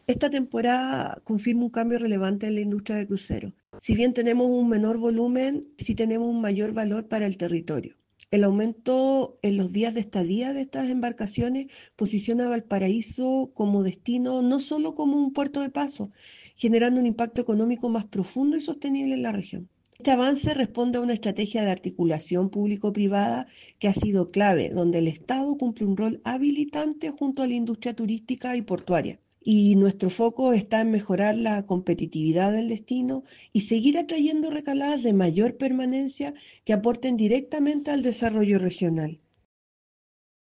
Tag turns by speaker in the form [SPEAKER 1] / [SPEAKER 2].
[SPEAKER 1] Esta temporada confirma un cambio relevante en la industria de cruceros. Si bien tenemos un menor volumen, sí tenemos un mayor valor para el territorio. El aumento en los días de estadía de estas embarcaciones posiciona a Valparaíso como destino, no solo como un puerto de paso, generando un impacto económico más profundo y sostenible en la región. Este avance responde a una estrategia de articulación público-privada que ha sido clave, donde el Estado cumple un rol habilitante junto a la industria turística y portuaria. Y nuestro foco está en mejorar la competitividad del destino y seguir atrayendo recaladas de mayor permanencia que aporten directamente al desarrollo regional.